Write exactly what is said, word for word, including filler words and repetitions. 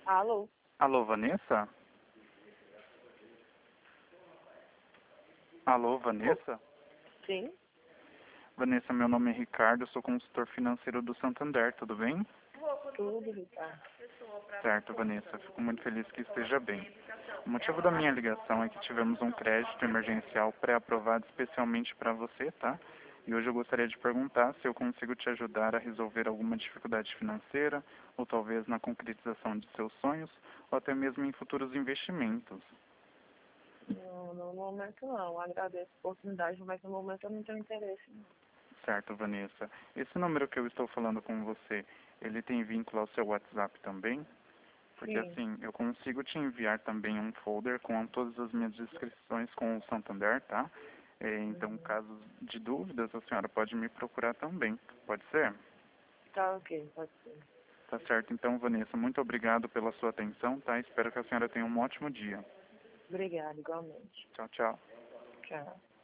Alô? Alô, Vanessa? Alô, Vanessa? Sim? Vanessa, meu nome é Ricardo, eu sou consultor financeiro do Santander, tudo bem? Tudo, Ricardo. Certo, Vanessa, fico muito feliz que esteja bem. O motivo da minha ligação é que tivemos um crédito emergencial pré-aprovado especialmente para você, tá? E hoje eu gostaria de perguntar se eu consigo te ajudar a resolver alguma dificuldade financeira, ou talvez na concretização de seus sonhos, ou até mesmo em futuros investimentos. Não, no momento não. Agradeço a oportunidade, mas no momento eu não tenho interesse. Não. Certo, Vanessa. Esse número que eu estou falando com você, ele tem vínculo ao seu WhatsApp também? Porque Sim. assim, eu consigo te enviar também um folder com todas as minhas inscrições com o Santander, tá? É, então, Uhum. caso de dúvidas, a senhora pode me procurar também. Pode ser? Tá ok, pode ser. Tá certo. Então, Vanessa, muito obrigado pela sua atenção, tá? Espero que a senhora tenha um ótimo dia. Obrigada, igualmente. Tchau, tchau. Tchau.